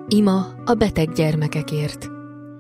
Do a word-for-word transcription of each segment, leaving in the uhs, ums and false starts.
Ima a beteg gyermekekért.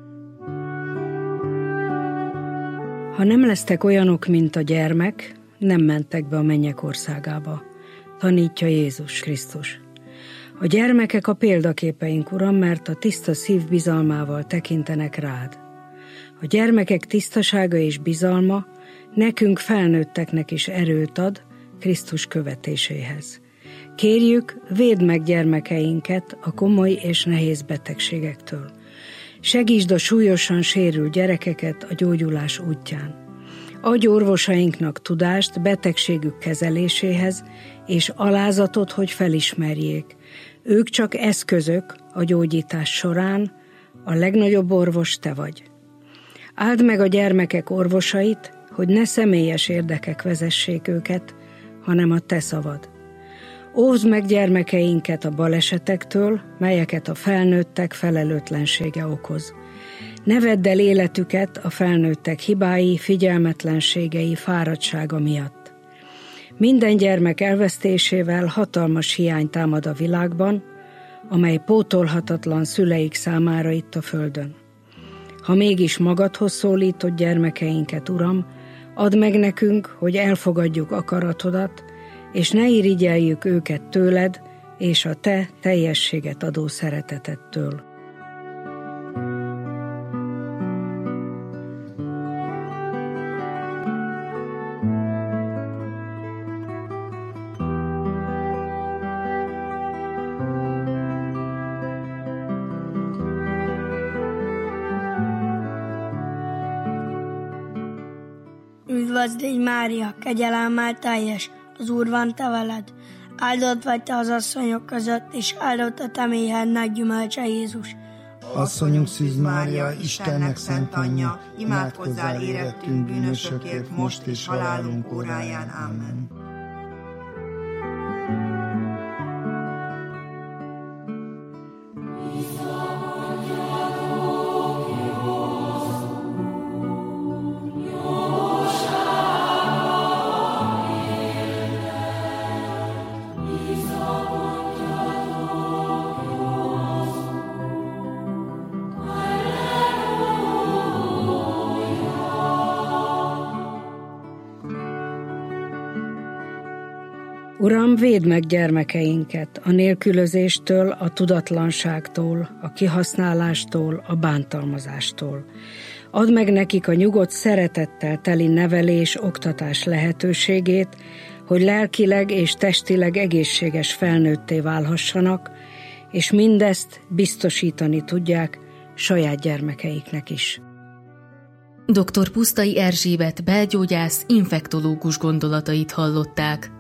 Ha nem lesztek olyanok, mint a gyermek, nem mentek be a mennyek országába, tanítja Jézus Krisztus. A gyermekek a példaképeink, Uram, mert a tiszta szív bizalmával tekintenek rád. A gyermekek tisztasága és bizalma nekünk felnőtteknek is erőt ad Krisztus követéséhez. Kérjük, védd meg gyermekeinket a komoly és nehéz betegségektől. Segítsd a súlyosan sérült gyerekeket a gyógyulás útján. Adj orvosainknak tudást betegségük kezeléséhez, és alázatot, hogy felismerjék. Ők csak eszközök a gyógyítás során, a legnagyobb orvos te vagy. Áld meg a gyermekek orvosait, hogy ne személyes érdekek vezessék őket, hanem a te szavad. Óvd meg gyermekeinket a balesetektől, melyeket a felnőttek felelőtlensége okoz. Ne vedd el életüket a felnőttek hibái, figyelmetlenségei, fáradtsága miatt. Minden gyermek elvesztésével hatalmas hiány támad a világban, amely pótolhatatlan szüleik számára itt a földön. Ha mégis magadhoz szólítod gyermekeinket, Uram, add meg nekünk, hogy elfogadjuk akaratodat, és ne irigyeljük őket tőled és a te teljességet adó szeretetettől. Üdvözlégy Mária, kegyelemmel teljes, az Úr van te veled. Áldott vagy te az asszonyok között, és áldott a te méhednek gyümölcse Jézus. Asszonyunk Szűz Mária, Istennek szent anyja, imádkozzál érettünk bűnösökért, most és halálunk óráján. Amen. Uram, védd meg gyermekeinket a nélkülözéstől, a tudatlanságtól, a kihasználástól, a bántalmazástól. Add meg nekik a nyugodt szeretettel teli nevelés, oktatás lehetőségét, hogy lelkileg és testileg egészséges felnőtté válhassanak, és mindezt biztosítani tudják saját gyermekeiknek is. doktor Pusztai Erzsébet belgyógyász, infektológus gondolatait hallották.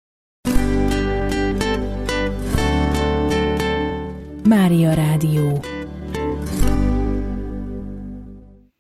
Mária Rádió.